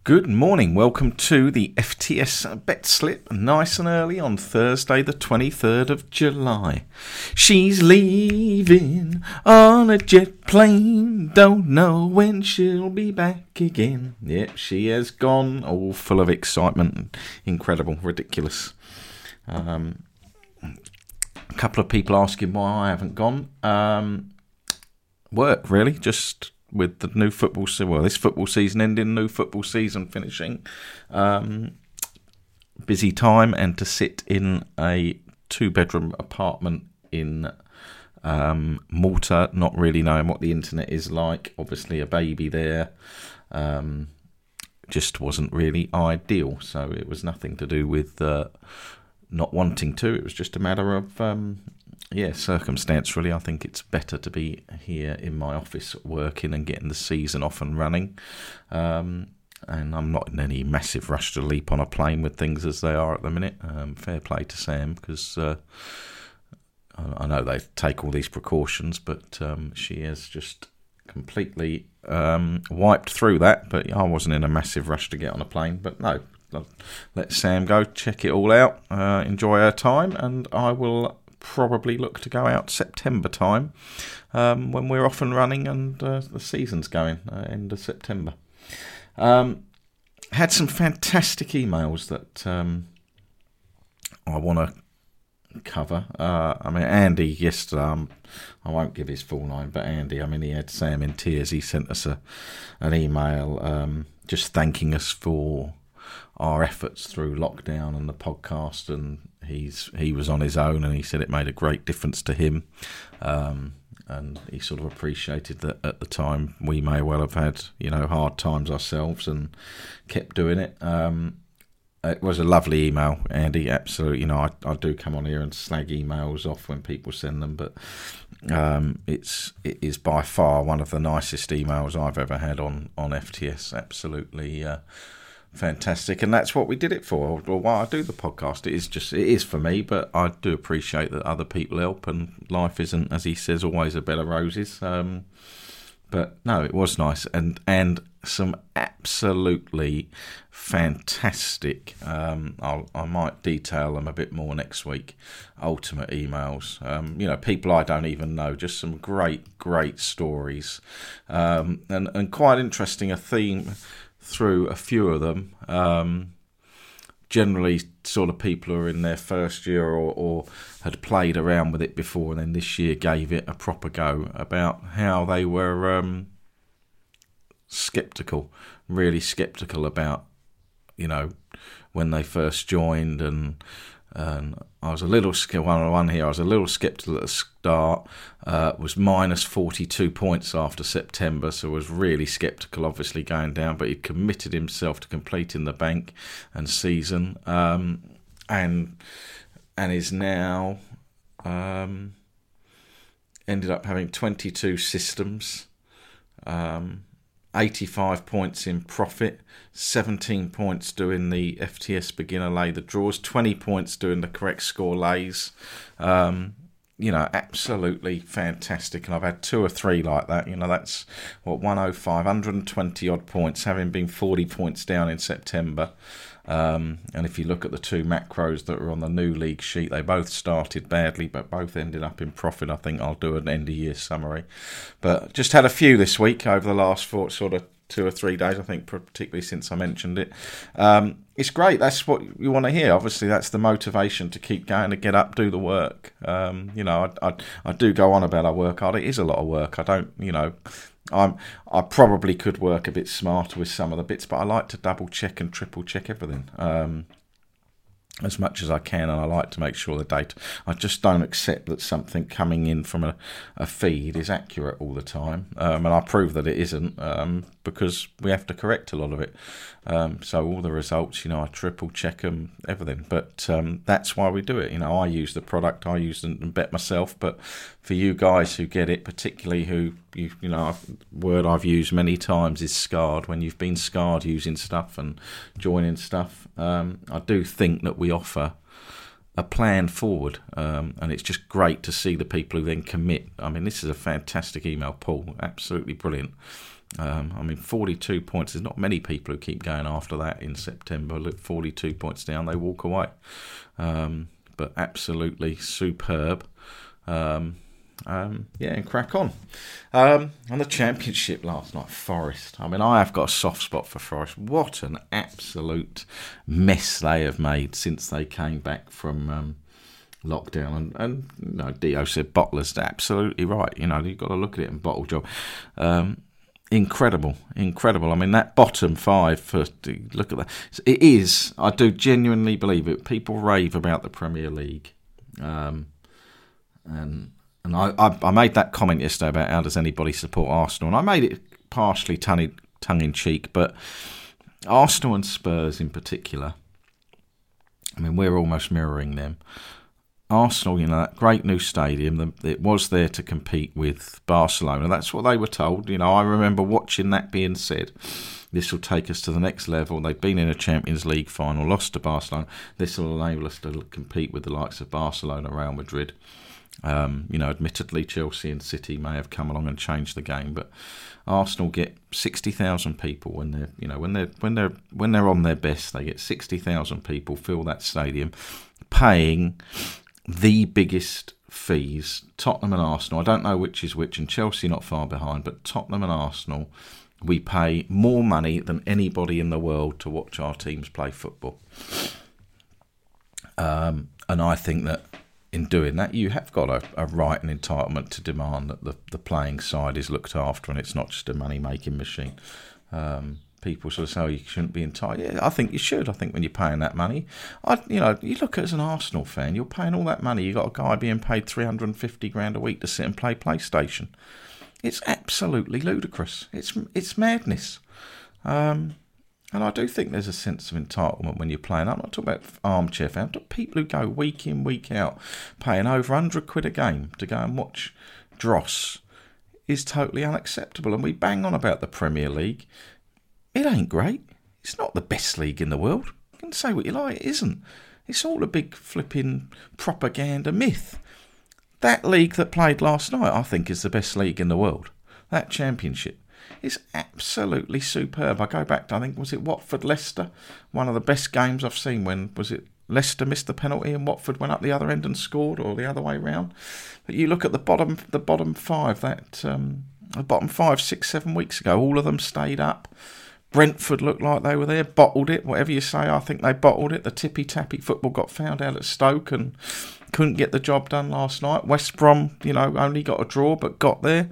Good morning, welcome to the FTS Bet Slip, nice and early on Thursday the 23rd of July. She's leaving on a jet plane, don't know when she'll be back again. Yep, she has gone, all full of excitement, incredible, ridiculous. A couple of people asking why I haven't gone. Work, really, just with the new football season, well, this football season ending, new football season finishing. Busy time, and to sit in a 2-bedroom apartment in Malta, not really knowing what the internet is like, obviously a baby there, just wasn't really ideal. So it was nothing to do with not wanting to, it was just a matter of circumstance really. I think it's better to be here in my office working and getting the season off and running, and I'm not in any massive rush to leap on a plane with things as they are at the minute. Fair play to Sam, because I know they take all these precautions, but she has just completely wiped through that. But I wasn't in a massive rush to get on a plane, but no, let Sam go, check it all out, enjoy her time, and I will probably look to go out September time, when we're off and running and the season's going, end of September. Had some fantastic emails that I want to cover. Andy yesterday, I won't give his full name, but Andy, he had Sam in tears. He sent us an email just thanking us for our efforts through lockdown and the podcast, and he was on his own, and he said it made a great difference to him, and he sort of appreciated that at the time we may well have had hard times ourselves and kept doing it. It was a lovely email, Andy, absolutely. I do come on here and slag emails off when people send them, but it is by far one of the nicest emails I've ever had on FTS. Absolutely fantastic, and that's what we did it for, or why I do the podcast. It is for me, but I do appreciate that other people help, and life isn't, as he says, always a bed of roses. But no, it was nice, and some absolutely fantastic, I might detail them a bit more next week, ultimate emails, people I don't even know, just some great stories, and quite interesting, a theme through a few of them. Generally sort of people who are in their first year or had played around with it before, and then this year gave it a proper go, about how they were really sceptical about when they first joined, and I was a little one here. I was a little sceptical at the start. Was minus 42 points after September, so was really sceptical, obviously going down. But he committed himself to completing the bank and season, and is now ended up having 22 systems. 85 points in profit, 17 points doing the FTS beginner lay the draws, 20 points doing the correct score lays. Absolutely fantastic. And I've had 2 or 3 like that. That's 120 odd points, having been 40 points down in September. And if you look at the 2 macros that are on the new league sheet, they both started badly, but both ended up in profit. I think I'll do an end of year summary, but just had a few this week over the last 2 or 3 days, I think, particularly since I mentioned it. It's great. That's what you want to hear. Obviously, that's the motivation to keep going, to get up, do the work. I do go on about I work hard. It is a lot of work. I don't, I probably could work a bit smarter with some of the bits, but I like to double check and triple check everything as much as I can, and I like to make sure the data, I just don't accept that something coming in from a feed is accurate all the time, and I prove that it isn't, because we have to correct a lot of it. So all the results, I triple check them, everything, but that's why we do it. I use the product, I use and bet myself, but for you guys who get it, particularly who word I've used many times is scarred. When you've been scarred using stuff and joining stuff, I do think that we offer a plan forward, and it's just great to see the people who then commit. This is a fantastic email, Paul, absolutely brilliant. I mean, 42 points. There's not many people who keep going after that in September. Look, 42 points down, they walk away. But absolutely superb. And crack on. And the Championship last night, Forest. I mean, I have got a soft spot for Forest. What an absolute mess they have made since they came back from lockdown. And Dio said Botler's absolutely right. You've got to look at it and bottle job. Incredible. I mean, that bottom five, look at that. It is, I do genuinely believe it. People rave about the Premier League. And I made that comment yesterday about how does anybody support Arsenal. And I made it partially tongue-in-cheek, but Arsenal and Spurs in particular, I mean, we're almost mirroring them. Arsenal, that great new stadium, it was there to compete with Barcelona. That's what they were told. I remember watching that being said. This will take us to the next level. They've been in a Champions League final, lost to Barcelona. This will enable us to compete with the likes of Barcelona, Real Madrid. Admittedly, Chelsea and City may have come along and changed the game, but Arsenal get 60,000 people when they're on their best. They get 60,000 people fill that stadium, paying the biggest fees. Tottenham and Arsenal, I don't know which is which, and Chelsea not far behind, but Tottenham and Arsenal, we pay more money than anybody in the world to watch our teams play football. And I think that in doing that, you have got a right and entitlement to demand that the playing side is looked after and it's not just a money-making machine. People sort of say, you shouldn't be entitled. Yeah, I think you should. I think when you're paying that money, you look at as an Arsenal fan, you're paying all that money. You've got a guy being paid $350,000 a week to sit and play PlayStation. It's absolutely ludicrous. It's madness. And I do think there's a sense of entitlement when you're playing. I'm not talking about armchair fans, but people who go week in, week out, paying over £100 a game to go and watch Dross is totally unacceptable. And we bang on about the Premier League. It ain't great. It's not the best league in the world. You can say what you like, it isn't. It's all a big flipping propaganda myth. That league that played last night, I think, is the best league in the world. That Championship is absolutely superb. I go back to, I think, was it Watford-Leicester? One of the best games I've seen. When was it? Leicester missed the penalty and Watford went up the other end and scored, or the other way round. But you look at the bottom five. The bottom 5, 6, 7 weeks ago, all of them stayed up. Brentford looked like they were there, bottled it. Whatever you say, I think they bottled it. The tippy-tappy football got found out at Stoke and couldn't get the job done last night. West Brom, only got a draw but got there.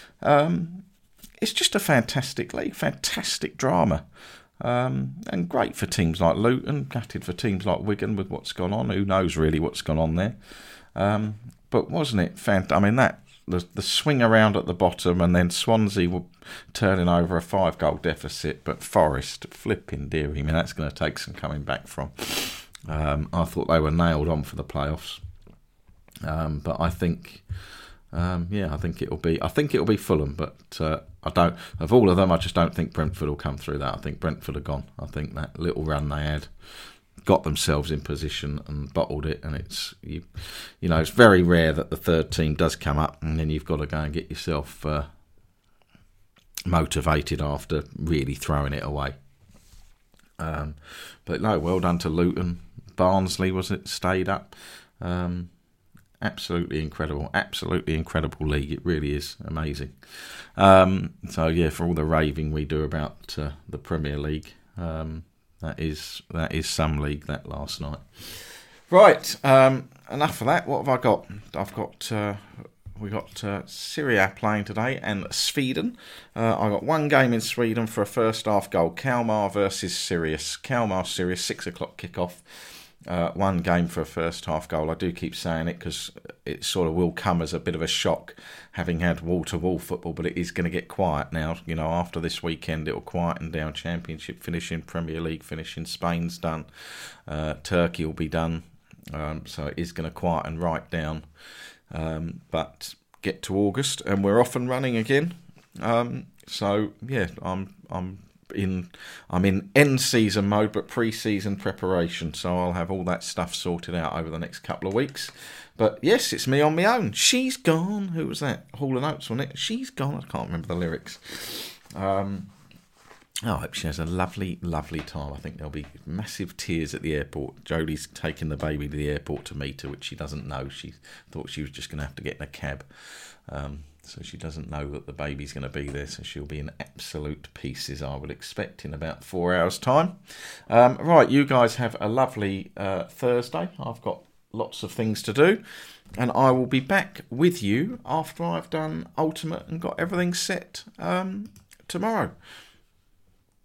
It's just a fantastic league, fantastic drama. And great for teams like Luton, gutted for teams like Wigan with what's gone on. Who knows really what's gone on there. But wasn't it fantastic? The swing around at the bottom, and then Swansea were turning over a 5-goal deficit, but Forest, flipping dearie, I mean, that's going to take some coming back from. I thought they were nailed on for the playoffs, but I think it'll be Fulham, but I don't. Of all of them, I just don't think Brentford will come through that. I think Brentford are gone. I think that little run they had got themselves in position and bottled it, and it's very rare that the third team does come up, and then you've got to go and get yourself motivated after really throwing it away. But no, well done to Luton. Barnsley stayed up. Absolutely incredible league. It really is amazing. So yeah, for all the raving we do about the Premier League, that is some league that last night. Right, enough of that. What have I got? We got Serie A playing today and Sweden. I got one game in Sweden for a first half goal. Kalmar versus Sirius. Kalmar Sirius 6 o'clock kickoff. One game for a first half goal. I do keep saying it because it sort of will come as a bit of a shock having had wall-to-wall football, but it is going to get quiet now. After this weekend it will quieten down. Championship finishing, Premier League finishing, Spain's done, Turkey will be done, so it is going to quieten right down, but get to August and we're off and running again. So yeah, I'm in end season mode, but pre-season preparation, so I'll have all that stuff sorted out over the next couple of weeks. But yes, it's me on my own. She's gone. Who was that? Hall & Oates, wasn't it? She's gone. I can't remember the lyrics. I hope she has a lovely, lovely time. I think there'll be massive tears at the airport. Jodie's taking the baby to the airport to meet her, which she doesn't know. She thought she was just going to have to get in a cab. So she doesn't know that the baby's going to be there. So she'll be in absolute pieces, I would expect, in about 4 hours' time. Right, you guys have a lovely Thursday. I've got lots of things to do. And I will be back with you after I've done Ultimate and got everything set tomorrow.